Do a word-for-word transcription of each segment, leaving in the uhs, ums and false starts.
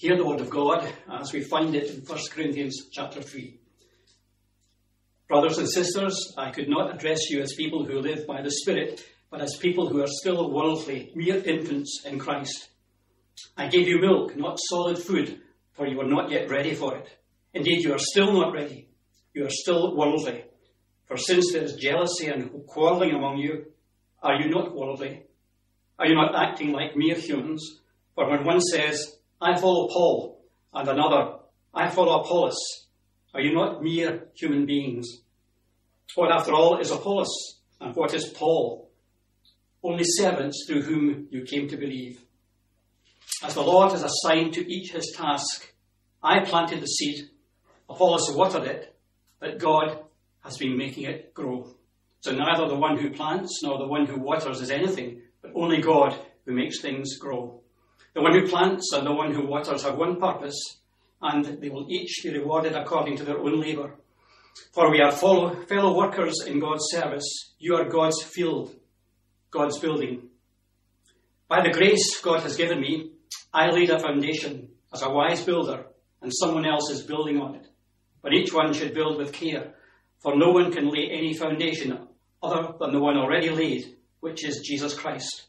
Hear the word of God as we find it in First Corinthians chapter three. Brothers and sisters, I could not address you as people who live by the Spirit, but as people who are still worldly, mere infants in Christ. I gave you milk, not solid food, for you were not yet ready for it. Indeed, you are still not ready. You are still worldly. For since there is jealousy and quarrelling among you, are you not worldly? Are you not acting like mere humans? For when one says, I follow Paul, and another, I follow Apollos, are you not mere human beings? What, after all, is Apollos, and what is Paul? Only servants through whom you came to believe. As the Lord has assigned to each his task, I planted the seed, Apollos watered it, but God has been making it grow. So neither the one who plants nor the one who waters is anything, but only God who makes things grow. The one who plants and the one who waters have one purpose, and they will each be rewarded according to their own labour. For we are fellow, fellow workers in God's service. You are God's field, God's building. By the grace God has given me, I laid a foundation as a wise builder, and someone else is building on it. But each one should build with care, for no one can lay any foundation other than the one already laid, which is Jesus Christ.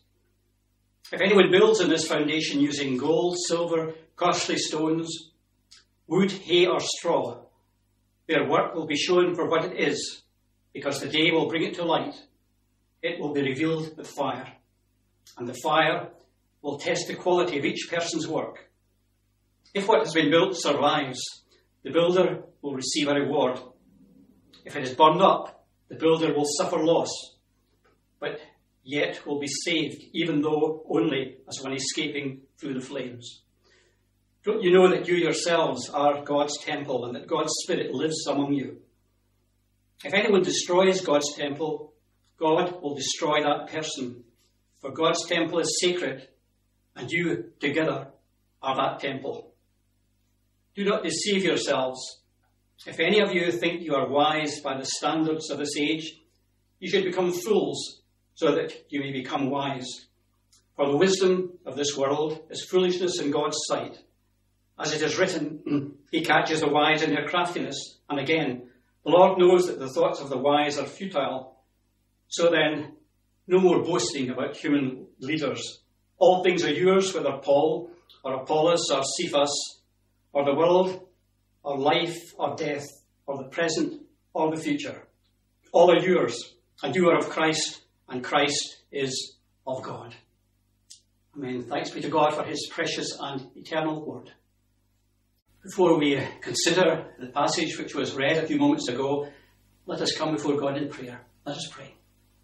If anyone builds on this foundation using gold, silver, costly stones, wood, hay, or straw, their work will be shown for what it is, because the day will bring it to light. It will be revealed with fire, and the fire will test the quality of each person's work. If what has been built survives, the builder will receive a reward. If it is burned up, the builder will suffer loss, but yet will be saved, even though only as one escaping through the flames. Don't you know that you yourselves are God's temple and that God's Spirit lives among you? If anyone destroys God's temple, God will destroy that person. For God's temple is sacred, and you together are that temple. Do not deceive yourselves. If any of you think you are wise by the standards of this age, you should become fools, so that you may become wise. For the wisdom of this world is foolishness in God's sight. As it is written, he catches the wise in their craftiness. And again, the Lord knows that the thoughts of the wise are futile. So then, no more boasting about human leaders. All things are yours, whether Paul or Apollos or Cephas or the world or life or death or the present or the future. All are yours, and you are of Christ, and Christ is of God. Amen. Thanks be to God for his precious and eternal word. Before we consider the passage which was read a few moments ago, let us come before God in prayer. Let us pray.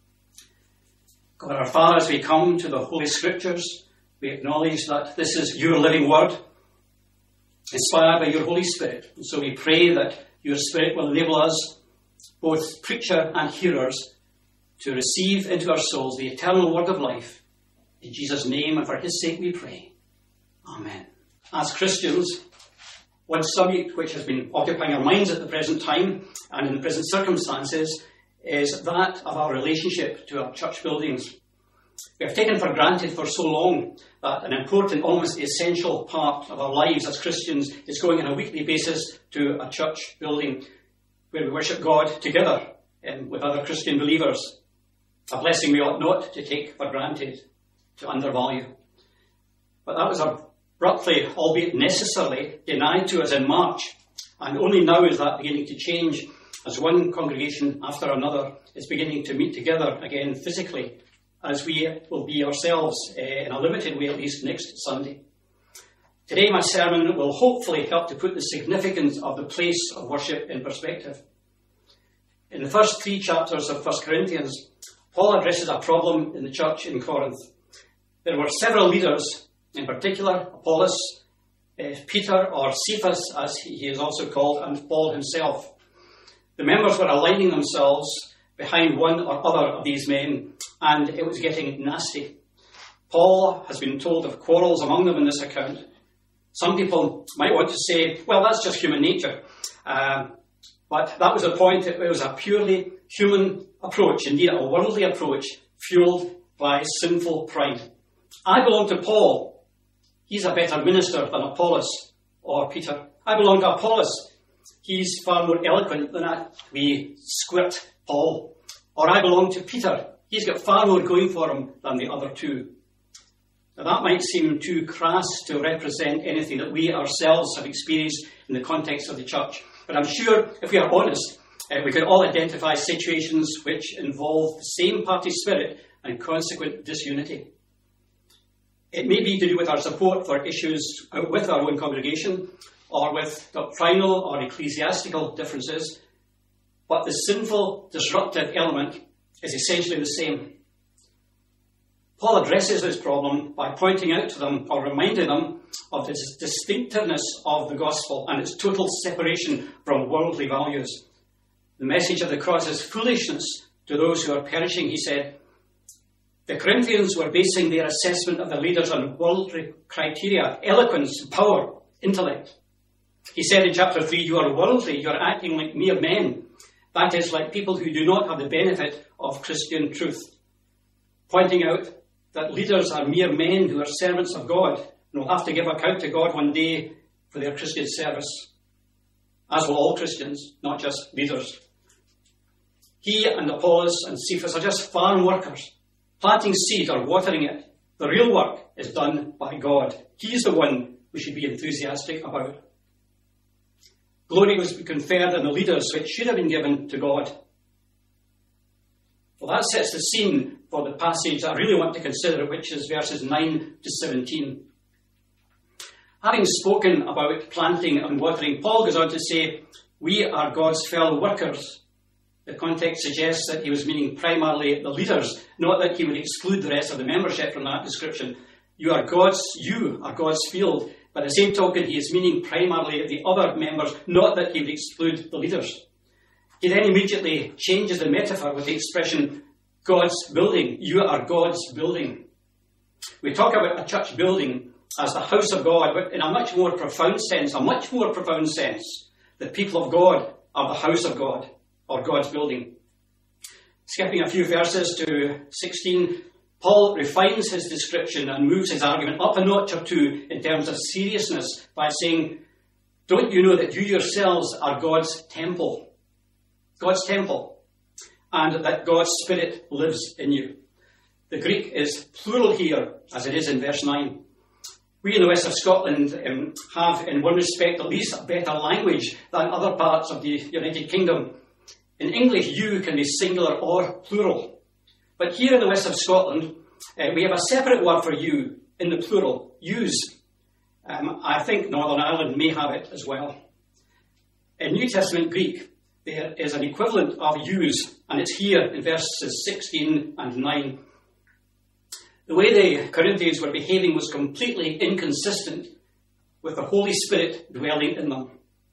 God our Father, as we come to the Holy Scriptures, we acknowledge that this is your living word, inspired by your Holy Spirit. And so we pray that your Spirit will enable us, both preacher and hearers, to receive into our souls the eternal word of life. In Jesus' name and for his sake we pray. Amen. As Christians, one subject which has been occupying our minds at the present time and in the present circumstances is that of our relationship to our church buildings. We have taken for granted for so long that an important, almost essential part of our lives as Christians is going on a weekly basis to a church building where we worship God together um, with other Christian believers. A blessing we ought not to take for granted, to undervalue. But that was abruptly, albeit necessarily, denied to us in March, and only now is that beginning to change as one congregation after another is beginning to meet together again physically, as we will be ourselves, uh, in a limited way at least, next Sunday. Today my sermon will hopefully help to put the significance of the place of worship in perspective. In the first three chapters of First Corinthians, Paul addresses a problem in the church in Corinth. There were several leaders, in particular Apollos, uh, Peter or Cephas as he is also called, and Paul himself. The members were aligning themselves behind one or other of these men, and it was getting nasty. Paul has been told of quarrels among them in this account. Some people might want to say, well, that's just human nature. Uh, but that was the point. It was a purely human approach, indeed a worldly approach, fueled by sinful pride. I belong to Paul. He's a better minister than Apollos or Peter. I belong to Apollos. He's far more eloquent than that wee squirt Paul. Or I belong to Peter. He's got far more going for him than the other two. Now, that might seem too crass to represent anything that we ourselves have experienced in the context of the church. But I'm sure, if we are honest, uh, we could all identify situations which involve the same party spirit and consequent disunity. It may be to do with our support for issues with our own congregation, or with doctrinal or ecclesiastical differences, but the sinful, disruptive element is essentially the same. Paul addresses this problem by pointing out to them, or reminding them, of the distinctiveness of the gospel and its total separation from worldly values. The message of the cross is foolishness to those who are perishing, he said. The Corinthians were basing their assessment of the leaders on worldly criteria, eloquence, power, intellect. He said in chapter three, you are worldly, you are acting like mere men. That is, like people who do not have the benefit of Christian truth. Pointing out that leaders are mere men who are servants of God and will have to give account to God one day for their Christian service, as will all Christians, not just leaders. He and Apollos and Cephas are just farm workers, planting seed or watering it. The real work is done by God. He's the one we should be enthusiastic about. Glory was conferred on the leaders, which should have been given to God. Well, that sets the scene for the passage I really want to consider, which is verses nine to seventeen. Having spoken about planting and watering, Paul goes on to say, we are God's fellow workers. The context suggests that he was meaning primarily the leaders, not that he would exclude the rest of the membership from that description. You are God's, you are God's field. By the same token, he is meaning primarily the other members, not that he would exclude the leaders. He then immediately changes the metaphor with the expression, God's building. You are God's building. We talk about a church building as the house of God, but in a much more profound sense, a much more profound sense, the people of God are the house of God, or God's building. Skipping a few verses to sixteen, Paul refines his description and moves his argument up a notch or two in terms of seriousness by saying, don't you know that you yourselves are God's temple? God's temple. And that God's Spirit lives in you. The Greek is plural here, as it is in verse nine. We in the west of Scotland um, have, in one respect, at least a better language than other parts of the United Kingdom. In English, you can be singular or plural. But here in the west of Scotland, uh, we have a separate word for you in the plural, yous. Um, I think Northern Ireland may have it as well. In New Testament Greek, there is an equivalent of yous, and it's here in verses sixteen and nine. The way the Corinthians were behaving was completely inconsistent with the Holy Spirit dwelling in them.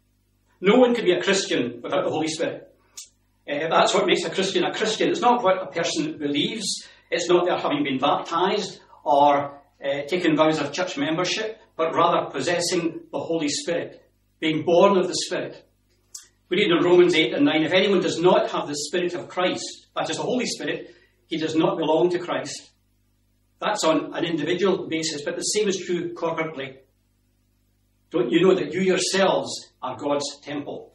No one can be a Christian without the Holy Spirit. Uh, that's what makes a Christian a Christian. It's not what a person believes. It's not their having been baptised or uh, taken vows of church membership, but rather possessing the Holy Spirit, being born of the Spirit. We read in Romans eight and nine, if anyone does not have the Spirit of Christ, that is the Holy Spirit, he does not belong to Christ. That's on an individual basis, but the same is true corporately. Don't you know that you yourselves are God's temple?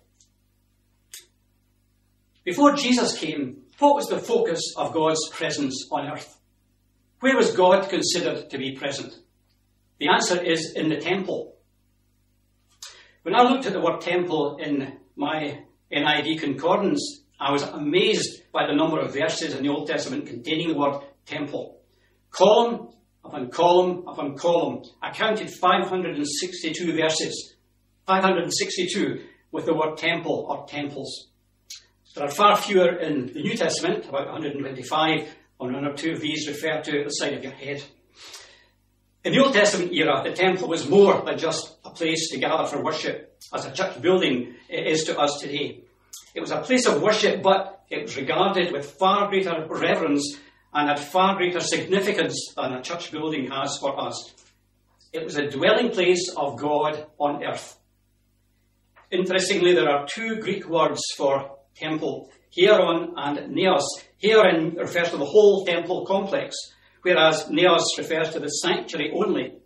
Before Jesus came, what was the focus of God's presence on earth? Where was God considered to be present? The answer is in the temple. When I looked at the word temple in my N I V concordance, I was amazed by the number of verses in the Old Testament containing the word temple. Column upon column upon column. I counted five hundred sixty-two verses. five hundred sixty-two with the word temple or temples. There are far fewer in the New Testament, about one hundred twenty-five, and one or two of these refer to the side of your head. In the Old Testament era, the temple was more than just a place to gather for worship, as a church building is to us today. It was a place of worship, but it was regarded with far greater reverence and had far greater significance than a church building has for us. It was a dwelling place of God on earth. Interestingly, there are two Greek words for temple, hieron and neos. Hieron refers to the whole temple complex, whereas neos refers to the sanctuary only.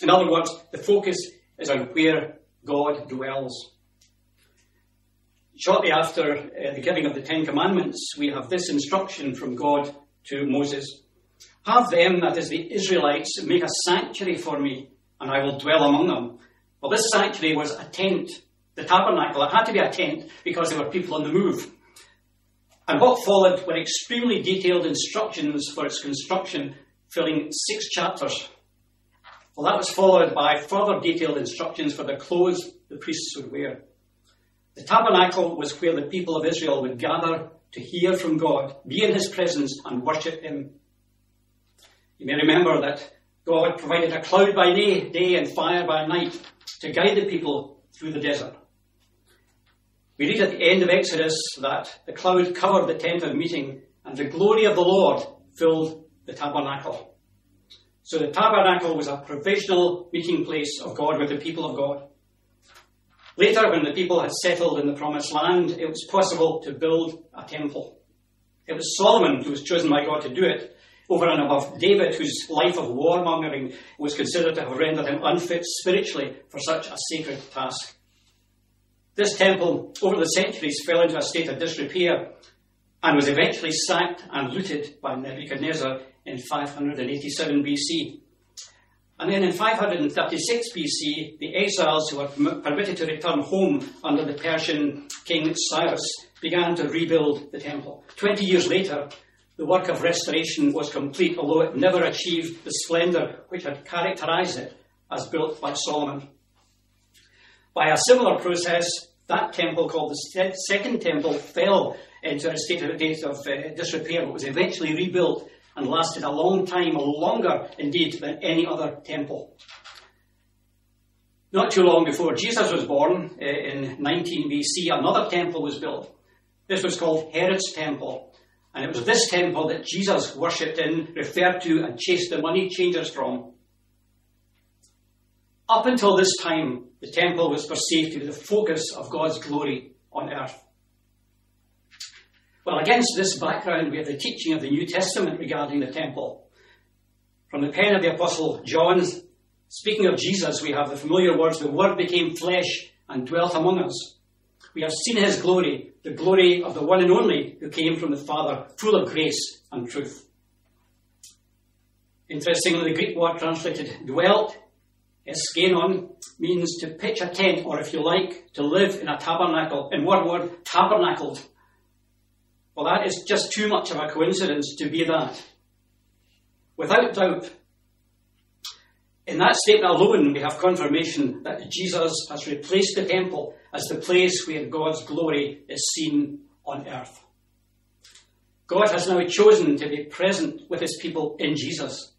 In other words, the focus is on where God dwells. Shortly after uh, the giving of the Ten Commandments, we have this instruction from God to Moses. Have them, that is the Israelites, make a sanctuary for me, and I will dwell among them. Well, this sanctuary was a tent, the tabernacle. It had to be a tent because there were people on the move. And what followed were extremely detailed instructions for its construction, filling six chapters. Well, that was followed by further detailed instructions for the clothes the priests would wear. The tabernacle was where the people of Israel would gather to hear from God, be in his presence and worship him. You may remember that God provided a cloud by day and fire by night to guide the people through the desert. We read at the end of Exodus that the cloud covered the tent of meeting and the glory of the Lord filled the tabernacle. So the tabernacle was a provisional meeting place of God with the people of God. Later, when the people had settled in the promised land, it was possible to build a temple. It was Solomon who was chosen by God to do it, over and above David, whose life of warmongering was considered to have rendered him unfit spiritually for such a sacred task. This temple, over the centuries, fell into a state of disrepair and was eventually sacked and looted by Nebuchadnezzar in five hundred eighty-seven B C. And then in five hundred thirty-six B C, the exiles who were permitted to return home under the Persian king Cyrus began to rebuild the temple. Twenty years later, the work of restoration was complete, although it never achieved the splendour which had characterised it as built by Solomon. By a similar process, that temple, called the Second Temple, fell into a state of, of uh, disrepair, but was eventually rebuilt and lasted a long time, longer indeed than any other temple. Not too long before Jesus was born, uh, in nineteen B C, another temple was built. This was called Herod's Temple, and it was this temple that Jesus worshipped in, referred to and chased the money changers from. Up until this time, the temple was perceived to be the focus of God's glory on earth. Well, against this background, we have the teaching of the New Testament regarding the temple. From the pen of the Apostle John, speaking of Jesus, we have the familiar words, the Word became flesh and dwelt among us. We have seen his glory, the glory of the one and only who came from the Father, full of grace and truth. Interestingly, the Greek word translated dwelt, eskenon, means to pitch a tent, or if you like, to live in a tabernacle. In one word, tabernacled. Well, that is just too much of a coincidence to be that. Without doubt, in that statement alone, we have confirmation that Jesus has replaced the temple as the place where God's glory is seen on earth. God has now chosen to be present with his people in Jesus.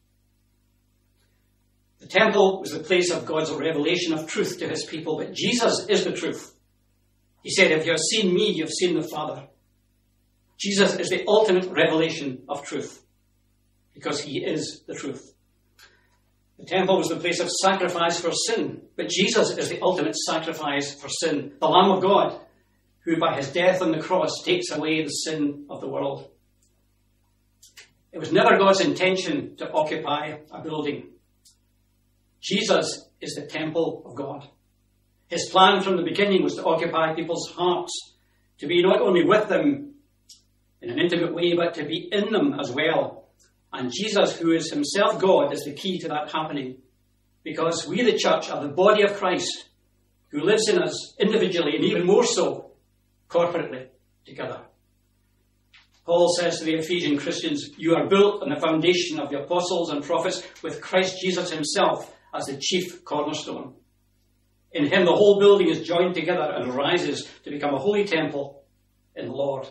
The temple was the place of God's revelation of truth to his people, but Jesus is the truth. He said, if you have seen me, you have seen the Father. Jesus is the ultimate revelation of truth, because he is the truth. The temple was the place of sacrifice for sin, but Jesus is the ultimate sacrifice for sin, the Lamb of God, who by his death on the cross takes away the sin of the world. It was never God's intention to occupy a building. Jesus is the temple of God. His plan from the beginning was to occupy people's hearts, to be not only with them in an intimate way, but to be in them as well. And Jesus, who is himself God, is the key to that happening. Because we, the church, are the body of Christ, who lives in us individually and even more so corporately together. Paul says to the Ephesian Christians, you are built on the foundation of the apostles and prophets, with Christ Jesus himself as the chief cornerstone. In him the whole building is joined together and rises to become a holy temple in the Lord.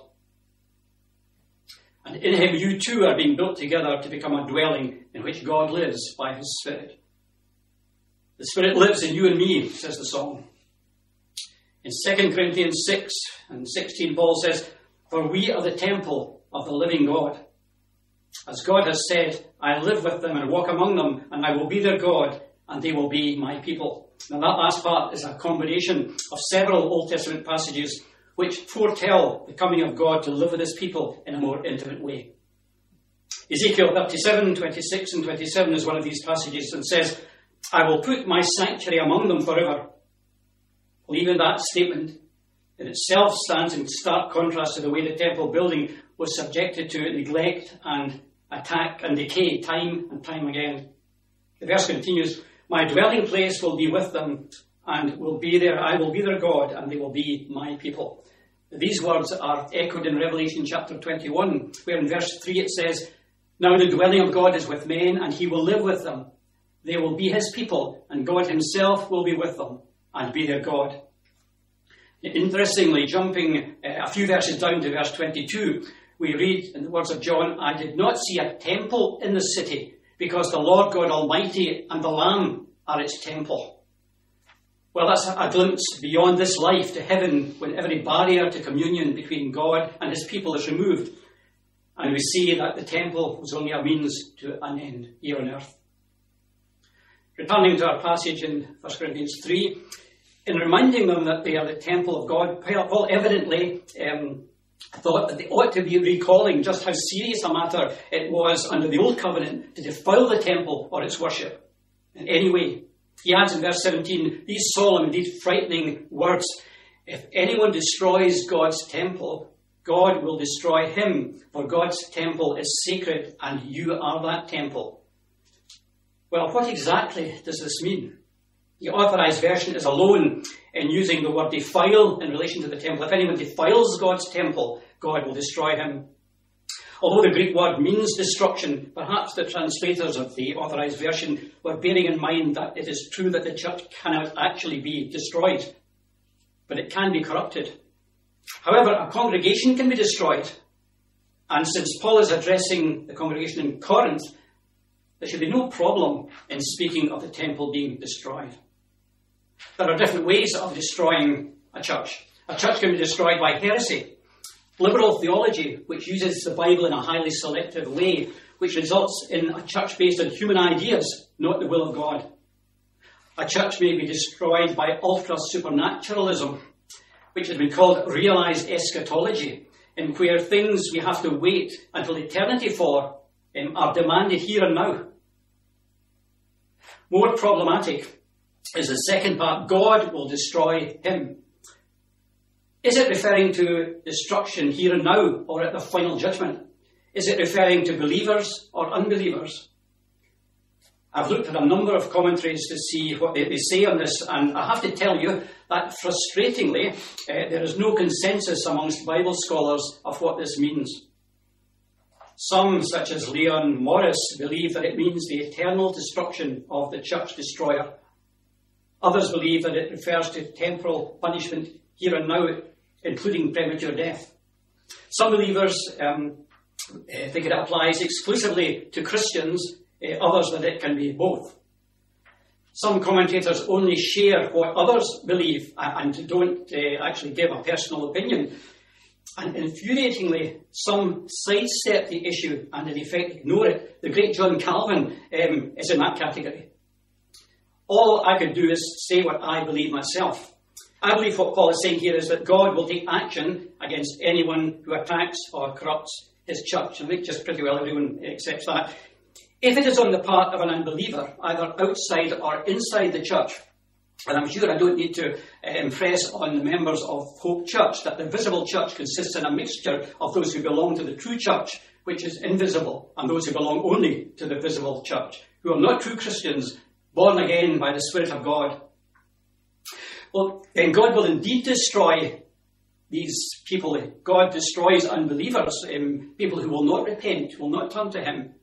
And in him you too are being built together to become a dwelling in which God lives by his Spirit. The Spirit lives in you and me, says the song. In Second Corinthians six and sixteen, Paul says, for we are the temple of the living God. As God has said, I live with them and walk among them, and I will be their God, and they will be my people. Now that last part is a combination of several Old Testament passages which foretell the coming of God to live with his people in a more intimate way. Ezekiel thirty-seven, twenty-six and twenty-seven is one of these passages and says, I will put my sanctuary among them forever. Well, even that statement in itself stands in stark contrast to the way the temple building was subjected to neglect and attack and decay time and time again. The verse continues, my dwelling place will be with them and will be there. I will be their God and they will be my people. These words are echoed in Revelation chapter twenty-one, where in verse three it says, now the dwelling of God is with men and he will live with them. They will be his people and God himself will be with them and be their God. Interestingly, jumping uh, a few verses down to verse twenty-two, we read in the words of John, I did not see a temple in the city, because the Lord God Almighty and the Lamb are its temple. Well, that's a glimpse beyond this life to heaven, when every barrier to communion between God and his people is removed. And we see that the temple was only a means to an end here on earth. Returning to our passage in First Corinthians three, in reminding them that they are the temple of God, Paul evidently um, thought that they ought to be recalling just how serious a matter it was under the Old Covenant to defile the temple or its worship in any way. He adds in verse seventeen, these solemn, indeed frightening words, if anyone destroys God's temple, God will destroy him, for God's temple is sacred and you are that temple. Well, what exactly does this mean? The Authorized Version is alone in using the word defile in relation to the temple. If anyone defiles God's temple, God will destroy him. Although the Greek word means destruction, perhaps the translators of the Authorized Version were bearing in mind that it is true that the church cannot actually be destroyed, but it can be corrupted. However, a congregation can be destroyed, and since Paul is addressing the congregation in Corinth, there should be no problem in speaking of the temple being destroyed. There are different ways of destroying a church. A church can be destroyed by heresy, liberal theology, which uses the Bible in a highly selective way, which results in a church based on human ideas, not the will of God. A church may be destroyed by ultra-supernaturalism, which has been called realized eschatology, in where things we have to wait until eternity for um, are demanded here and now. More problematic is the second part, God will destroy him. Is it referring to destruction here and now or at the final judgment? Is it referring to believers or unbelievers? I've looked at a number of commentaries to see what they, they say on this, and I have to tell you that frustratingly, uh, there is no consensus amongst Bible scholars of what this means. Some, such as Leon Morris, believe that it means the eternal destruction of the church destroyer. Others believe that it refers to temporal punishment here and now, including premature death. Some believers um, uh, think it applies exclusively to Christians, uh, others that it can be both. Some commentators only share what others believe and don't uh, actually give a personal opinion. And infuriatingly, some sidestep the issue and in effect ignore it. The great John Calvin um, is in that category. All I could do is say what I believe myself. I believe what Paul is saying here is that God will take action against anyone who attacks or corrupts his church. I think just pretty well everyone accepts that. If it is on the part of an unbeliever, either outside or inside the church, and I'm sure I don't need to uh, impress on the members of Hope Church that the visible church consists in a mixture of those who belong to the true church, which is invisible, and those who belong only to the visible church, who are not true Christians, born again by the Spirit of God. Well, then God will indeed destroy these people. God destroys unbelievers, um, people who will not repent, will not turn to him.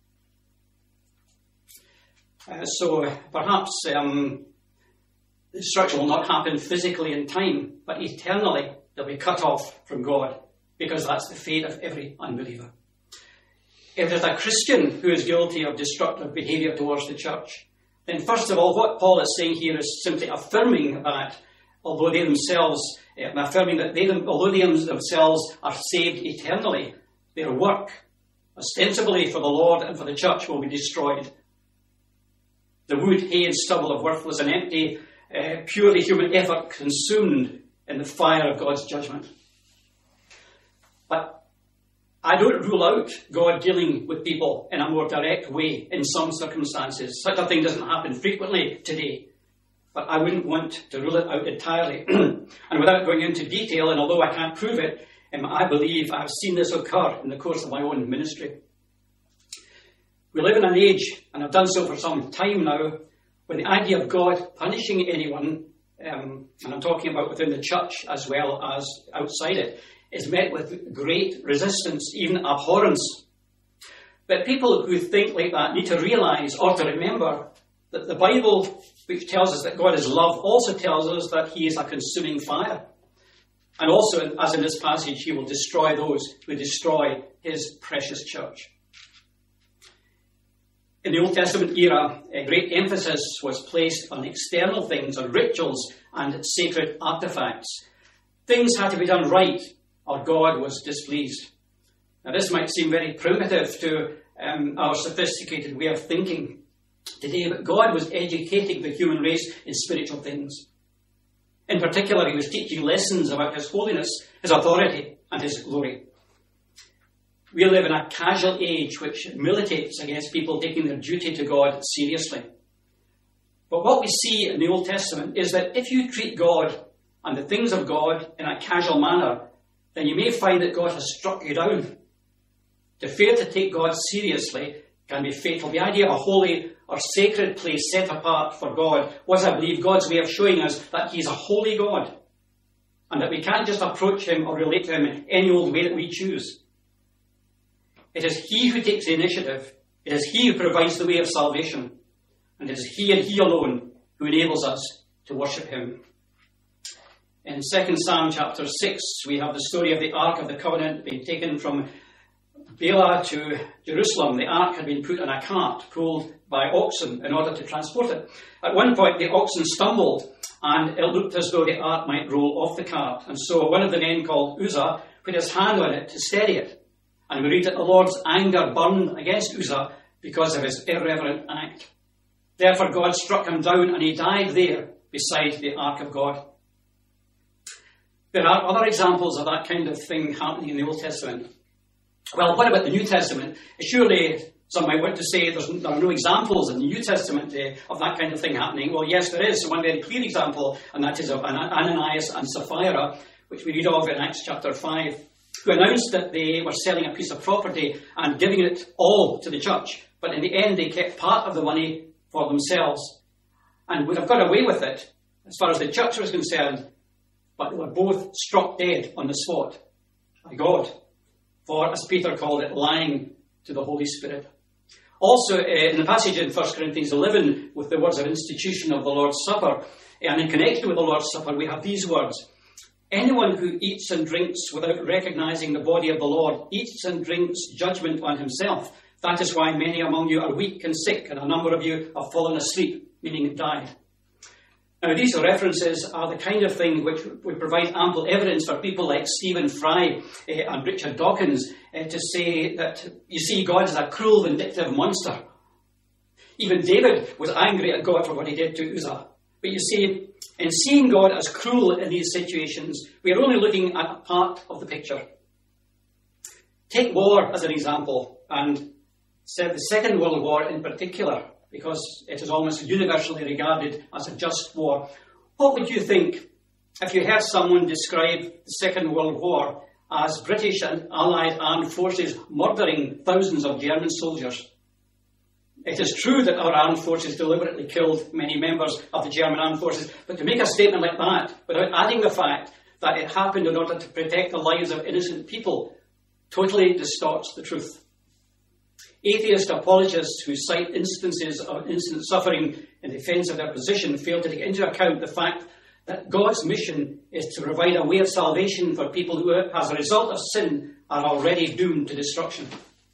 Uh, so perhaps um, the destruction will not happen physically in time, but eternally they'll be cut off from God, because that's the fate of every unbeliever. If there's a Christian who is guilty of destructive behaviour towards the church, then first of all, what Paul is saying here is simply affirming that, although they themselves, uh, affirming that they, although they themselves are saved eternally, their work, ostensibly for the Lord and for the church, will be destroyed. The wood, hay and stubble of worthless and empty, uh, purely human effort consumed in the fire of God's judgment. But I don't rule out God dealing with people in a more direct way in some circumstances. Such a thing doesn't happen frequently today. But I wouldn't want to rule it out entirely. And without going into detail, and although I can't prove it, um, I believe I've seen this occur in the course of my own ministry. We live in an age, and I've done so for some time now, where the idea of God punishing anyone, um, and I'm talking about within the church as well as outside it, is met with great resistance, even abhorrence. But people who think like that need to realise or to remember that the Bible, which tells us that God is love, also tells us that he is a consuming fire. And also, as in this passage, he will destroy those who destroy his precious church. In the Old Testament era, a great emphasis was placed on external things, on rituals and sacred artefacts. Things had to be done right, or God was displeased. Now, this might seem very primitive to um, our sophisticated way of thinking today, but God was educating the human race in spiritual things. In particular, he was teaching lessons about his holiness, his authority, and his glory. We live in a casual age which militates against people taking their duty to God seriously. But what we see in the Old Testament is that if you treat God and the things of God in a casual manner, then you may find that God has struck you down. To fail to take God seriously can be fatal. The idea of a holy or sacred place set apart for God was, I believe, God's way of showing us that he is a holy God, and that we can't just approach him or relate to him in any old way that we choose. It is he who takes the initiative. It is he who provides the way of salvation. And it is he and he alone who enables us to worship him. In Second Samuel chapter six, we have the story of the Ark of the Covenant being taken from Bela to Jerusalem. The Ark had been put on a cart pulled by oxen in order to transport it. At one point, the oxen stumbled, and it looked as though the Ark might roll off the cart. And so one of the men, called Uzzah, put his hand on it to steady it. And we read that the Lord's anger burned against Uzzah because of his irreverent act. Therefore God struck him down, and he died there beside the Ark of God. There are other examples of that kind of thing happening in the Old Testament. Well, what about the New Testament? Surely some might want to say there's, there are no examples in the New Testament uh, of that kind of thing happening. Well, yes, there is one very clear example, and that is of Ananias and Sapphira, which we read of in Acts chapter five, who announced that they were selling a piece of property and giving it all to the church. But in the end, they kept part of the money for themselves and would have got away with it as far as the church was concerned. But they were both struck dead on the spot by God for, as Peter called it, lying to the Holy Spirit. Also, uh, in the passage in First Corinthians eleven, with the words of institution of the Lord's Supper, and in connection with the Lord's Supper, we have these words: anyone who eats and drinks without recognizing the body of the Lord eats and drinks judgment on himself. That is why many among you are weak and sick, and a number of you have fallen asleep, meaning died. Now, these references are the kind of thing which would provide ample evidence for people like Stephen Fry uh, and Richard Dawkins uh, to say that, you see, God is a cruel, vindictive monster. Even David was angry at God for what he did to Uzzah. But you see, in seeing God as cruel in these situations, we are only looking at a part of the picture. Take war as an example, and the Second World War in particular, because it is almost universally regarded as a just war. What would you think if you heard someone describe the Second World War as British and Allied armed forces murdering thousands of German soldiers? It is true that our armed forces deliberately killed many members of the German armed forces, but to make a statement like that, without adding the fact that it happened in order to protect the lives of innocent people, totally distorts the truth. Atheist apologists who cite instances of innocent suffering in defence of their position fail to take into account the fact that God's mission is to provide a way of salvation for people who, as a result of sin, are already doomed to destruction.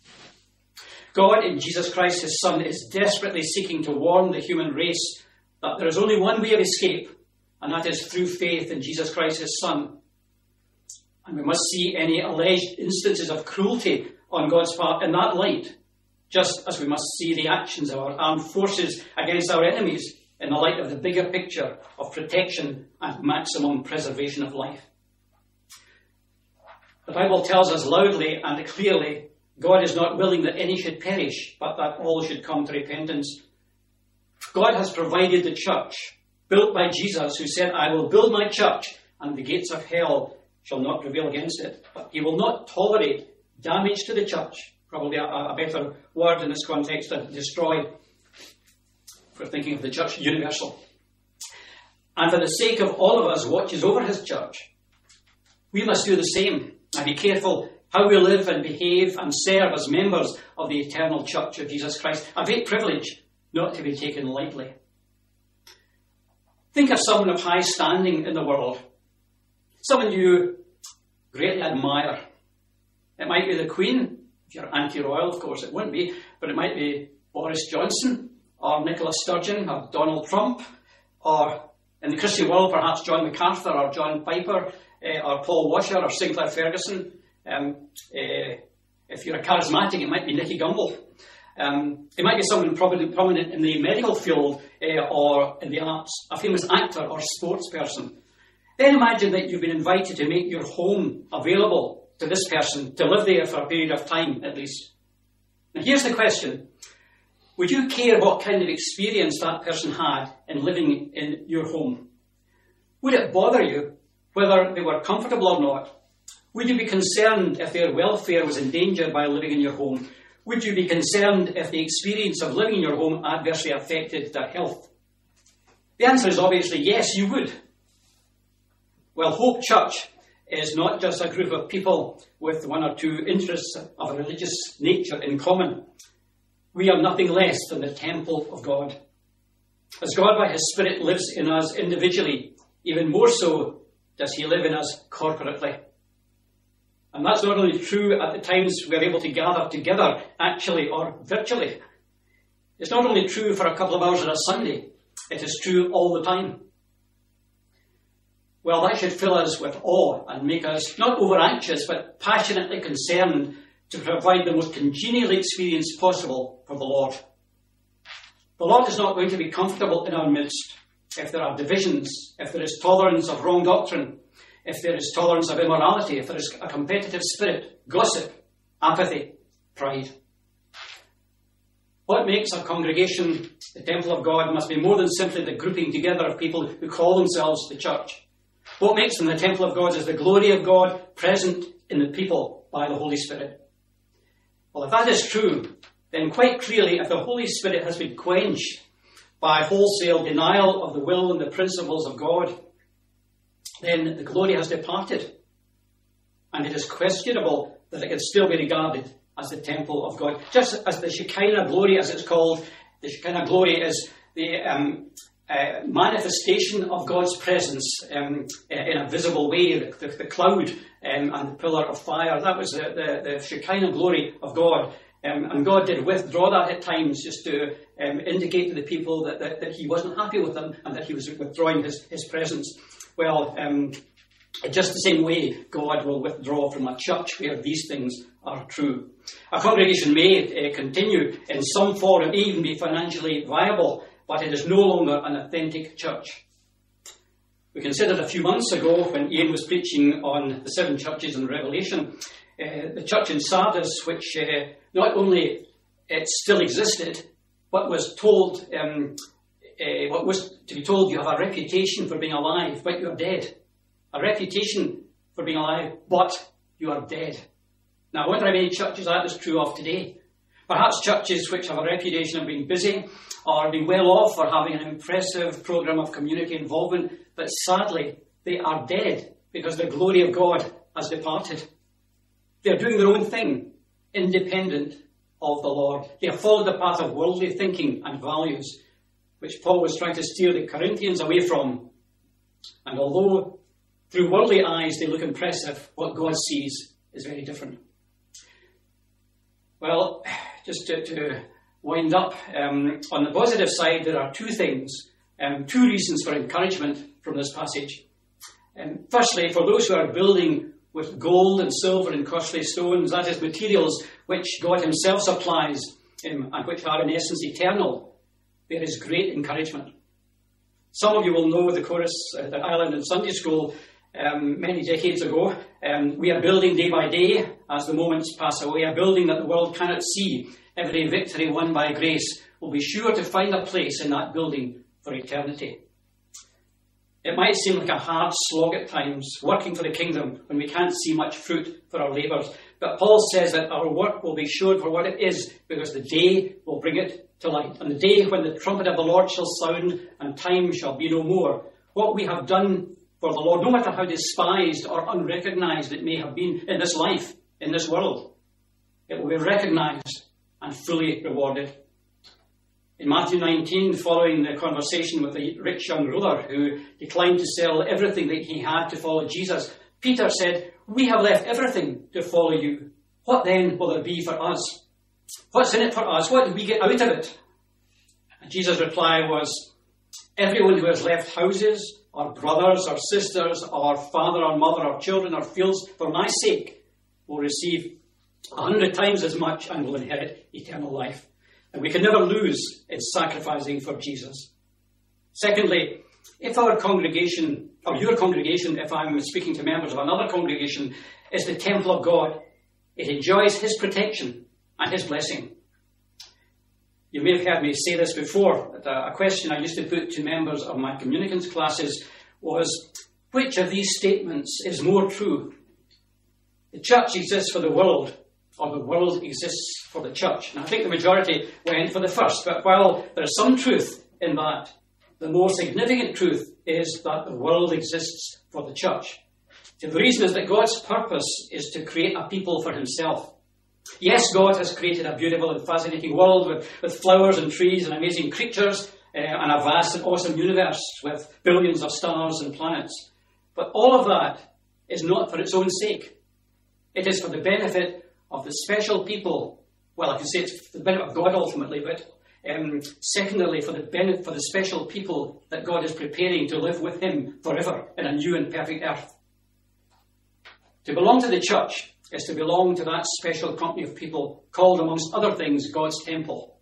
God, in Jesus Christ, his Son, is desperately seeking to warn the human race that there is only one way of escape, and that is through faith in Jesus Christ, his Son. And we must see any alleged instances of cruelty on God's part in that light, just as we must see the actions of our armed forces against our enemies in the light of the bigger picture of protection and maximum preservation of life. The Bible tells us loudly and clearly, God is not willing that any should perish, but that all should come to repentance. God has provided the church, built by Jesus, who said, I will build my church, and the gates of hell shall not prevail against it. But he will not tolerate damage to the church. Probably a, a better word in this context than destroy, if we're thinking of the church universal. And for the sake of all of us watches over his church, we must do the same and be careful how we live and behave and serve as members of the eternal church of Jesus Christ. A great privilege not to be taken lightly. Think of someone of high standing in the world. Someone you greatly admire. It might be the Queen. If you're anti-royal, of course it wouldn't be. But it might be Boris Johnson or Nicola Sturgeon or Donald Trump. Or in the Christian world, perhaps John MacArthur or John Piper uh, or Paul Washer or Sinclair Ferguson. Um, uh, if you're a charismatic, it might be Nicky Gumbel. Um, it might be someone probably prominent in the medical field uh, or in the arts, a famous actor or sports person. Then imagine that you've been invited to make your home available to this person, to live there for a period of time at least. Now here's the question. Would you care what kind of experience that person had in living in your home? Would it bother you whether they were comfortable or not? Would you be concerned if their welfare was endangered by living in your home? Would you be concerned if the experience of living in your home adversely affected their health? The answer is obviously yes, you would. Well, Hope Church is not just a group of people with one or two interests of a religious nature in common. We are nothing less than the temple of God. As God by his Spirit lives in us individually, even more so does he live in us corporately. And that's not only true at the times we're able to gather together, actually or virtually. It's not only true for a couple of hours on a Sunday, it is true all the time. Well, that should fill us with awe and make us not over-anxious, but passionately concerned to provide the most congenial experience possible for the Lord. The Lord is not going to be comfortable in our midst if there are divisions, if there is tolerance of wrong doctrine, if there is tolerance of immorality, if there is a competitive spirit, gossip, apathy, pride. What makes a congregation the temple of God must be more than simply the grouping together of people who call themselves the church. What makes them the temple of God is the glory of God present in the people by the Holy Spirit. Well, if that is true, then quite clearly, if the Holy Spirit has been quenched by wholesale denial of the will and the principles of God, then the glory has departed. And it is questionable that it can still be regarded as the temple of God. Just as the Shekinah glory, as it's called, the Shekinah glory is the um, uh, manifestation of God's presence um, in a visible way, the, the, the cloud um, and the pillar of fire. That was the, the, the Shekinah glory of God. Um, and God did withdraw that at times just to um, indicate to the people that, that, that he wasn't happy with them and that he was withdrawing his, his presence. Well, um, just the same way God will withdraw from a church where these things are true. A congregation may uh, continue in some form and even be financially viable, but it is no longer an authentic church. We considered a few months ago when Ian was preaching on the seven churches in Revelation, uh, the church in Sardis, which uh, not only it still existed, but was told... Um, Uh, what was to be told, you have a reputation for being alive, but you are dead. A reputation for being alive, but you are dead. Now, I wonder how many churches that is true of today. Perhaps churches which have a reputation of being busy or being well off or having an impressive programme of community involvement, but sadly, they are dead because the glory of God has departed. They are doing their own thing, independent of the Lord. They have followed the path of worldly thinking and values, which Paul was trying to steer the Corinthians away from. And although through worldly eyes they look impressive, what God sees is very different. Well, just to, to wind up, um, on the positive side, there are two things, um, two reasons for encouragement from this passage. Um, firstly, for those who are building with gold and silver and costly stones, that is, materials which God himself supplies um, and which are in essence eternal, there is great encouragement. Some of you will know the chorus uh, that I learned in Sunday school. um, many decades ago. Um, we are building day by day as the moments pass away, a building that the world cannot see. Every victory won by grace will be sure to find a place in that building for eternity. It might seem like a hard slog at times, working for the kingdom when we can't see much fruit for our labours. But Paul says that our work will be showed for what it is, because the day will bring it to light. And the day when the trumpet of the Lord shall sound and time shall be no more. What we have done for the Lord, no matter how despised or unrecognised it may have been in this life, in this world, it will be recognised and fully rewarded. In Matthew nineteen, following the conversation with the rich young ruler who declined to sell everything that he had to follow Jesus, Peter said, "We have left everything to follow you. What then will there be for us? What's in it for us? What do we get out of it?" And Jesus' reply was, "Everyone who has left houses, or brothers, or sisters, or father, or mother, or children, or fields for my sake will receive a hundred times as much and will inherit eternal life." And we can never lose in sacrificing for Jesus. Secondly, if our congregation, or your congregation, if I'm speaking to members of another congregation, is the temple of God, it enjoys his protection and his blessing. You may have heard me say this before. A question I used to put to members of my communicants classes was, which of these statements is more true? The church exists for the world, or the world exists for the church? And I think the majority went for the first. But while there's some truth in that, the more significant truth is that the world exists for the church. So the reason is that God's purpose is to create a people for himself. Yes, God has created a beautiful and fascinating world with, with flowers and trees and amazing creatures, uh, and a vast and awesome universe with billions of stars and planets. But all of that is not for its own sake. It is for the benefit of the special people. Well, I can say it's for the benefit of God ultimately, but um, secondly, for the benefit for the special people that God is preparing to live with him forever in a new and perfect earth. To belong to the church is to belong to that special company of people called, amongst other things, God's temple.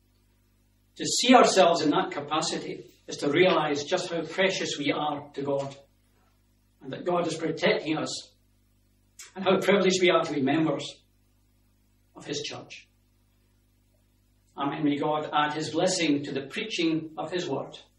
To see ourselves in that capacity is to realise just how precious we are to God, and that God is protecting us, and how privileged we are to be members of his church. Amen. May God add his blessing to the preaching of his word.